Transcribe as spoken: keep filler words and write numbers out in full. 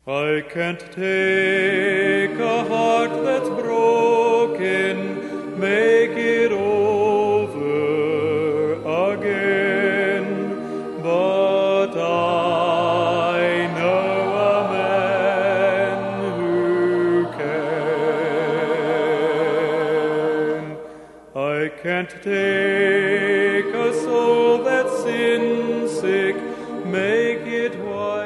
I can't take a heart that's broken, make it over again, but I know a man who can. I can't take a soul that's sin sick, make it white